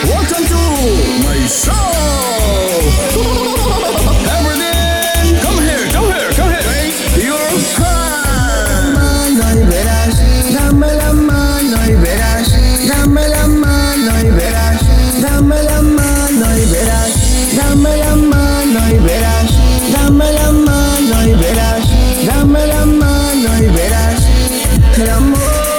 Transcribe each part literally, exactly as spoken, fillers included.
Welcome to my show. Everything, come here, come here, come here. Raise your hand. Mano y verás, dame la mano y verás, dame la mano y verás, dame la mano y verás, dame la mano y verás, dame la mano y verás, dame la mano y verás, el amor.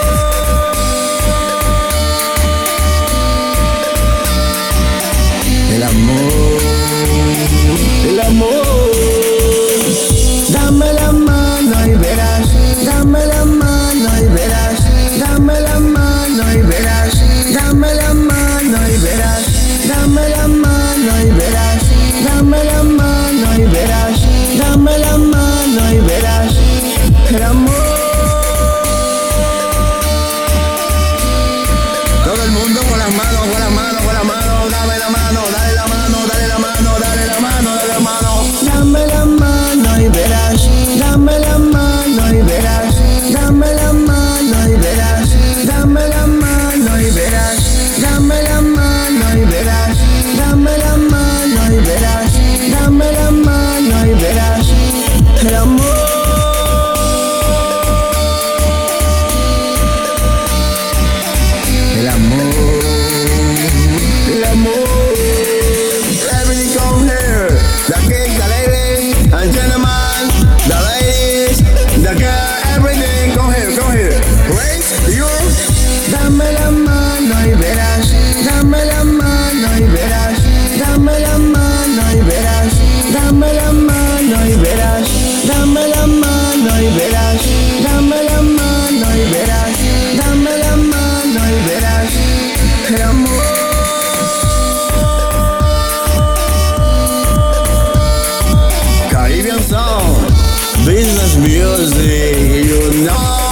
El amor, el amor. Dame la mano y verás, dame la mano y verás, dame la mano y verás, dame la mano y verás, dame la mano y verás, dame la mano y verás, dame la mano y verás, el amor. Todo el mundo con las manos, con las manos, con las manos, dame la mano, dale la mano, dale la mano, dale la mano, dale la mano. Dame la mano y verás, dame la mano y verás, dame la mano y verás, dame la mano y verás, dame la mano y verás, dame la mano y verás, dame la mano y verás, el amor. El amor, el amor. Everything come here. The king, the lady, and gentlemen, the ladies, the girl, everything come here, come here. Raise your. Dame la mano y verás, dame la mano y verás, dame la mano y verás, dame la mano y verás, dame la mano y verás, dame la mano y verás, dame la mano y verás, el amor. Caribbean sound, business music, you know.